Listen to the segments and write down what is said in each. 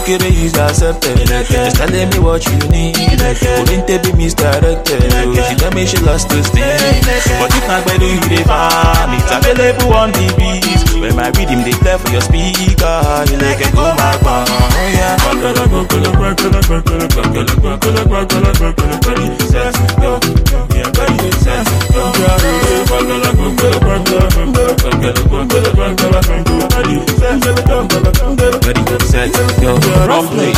it is accepted. Just telling me what you need. Wouldn't they be misdirected? She tell me she lost her steam. But if not, better you dey find it's available on the beats. When my rhythm they play for your speaker, you like a go my band. Ready, set, go, rough play.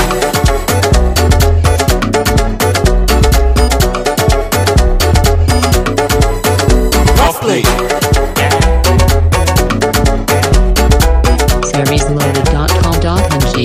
Rough play. seriesloaded.com.ng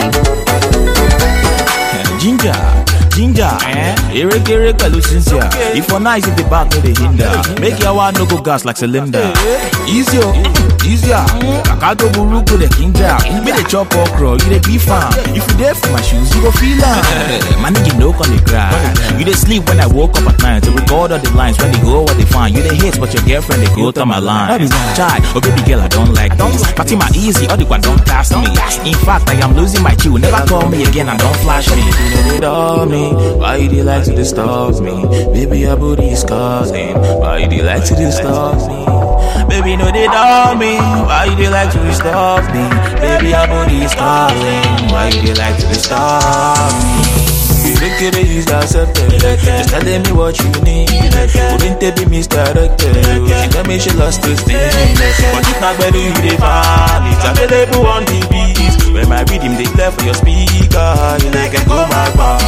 Ginger, Eric Cynthia. If for nice if the back no dey hinder, make your one no go gas like cylinder. Easier. Kakato buruku the kinja. Me the chop okra, you the beef farm. If you there for my shoes, you go feel am. Man, you know on the ground. You dey sleep when I woke up at night to record all the lines when they go what they find. You the hate, but your girlfriend they go to my line. Child, oh baby girl, I don't like this. Party my easy, all the one don't cast me. In fact, I am losing my chew. Never call me again and don't flash me. You know they love me. Why you like to disturb me? Baby, your booty is causing. Why you like to disturb me? Baby, no they love me. Why you like to disturb me? Baby, your booty is calling. Why you like to disturb me? It is accepted. Just telling me what you need. Wouldn't they be misdirected? She tell me she lost her steam. But if not, better you dey find it's available on the beats. When my rhythm they play for your speaker, you like a go my bar.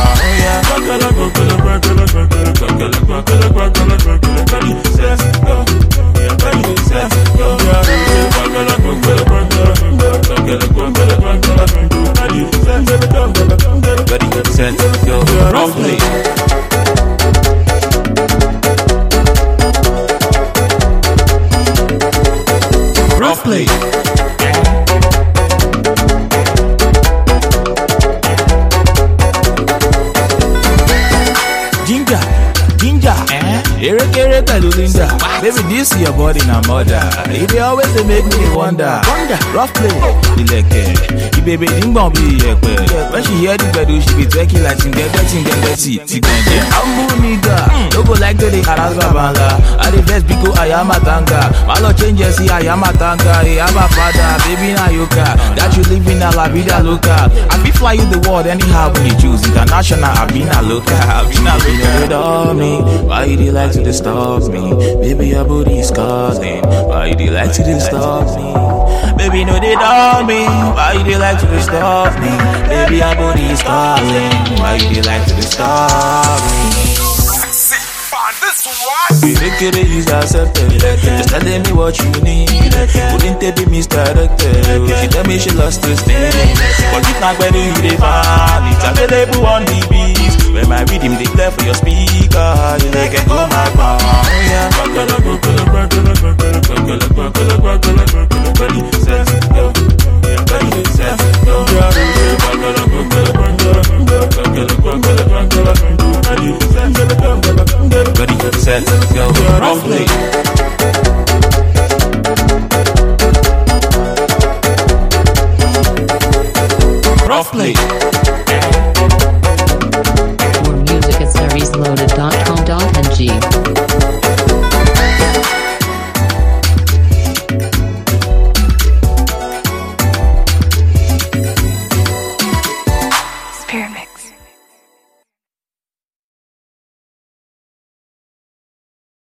Ready, set, go, rough play. Rough play. Ginger, Eric Linda. Baby, this is your body now, mother. It always they make me wonder. Rough play, the leg, the baby ding bong be when she hear the bedu, she be talking like ting. I'm a nigga, don't go like to the harassment banga. I the best because I am a tanga. Malo changes, see I am a tanga. I am a father, baby na yoka. That you live in a la vida loca. I be fly you the world anyhow when you choose international. I be na loca, Why you like to disturb me? Baby, your booty is causing. Why you like to disturb me? Baby, no they love me. Why you like to disturb me? Baby, your booty is causing. Why you like to disturb me? It is accepted. Just telling me what you need. Wouldn't they be misdirected? She tell me she lost her steam. But if not, better you dey find it's available on the beats. When my rhythm they play for your speaker, you like a go my bar. Ready, set, go. Ready, set, go. Ready, set, go. Rough play.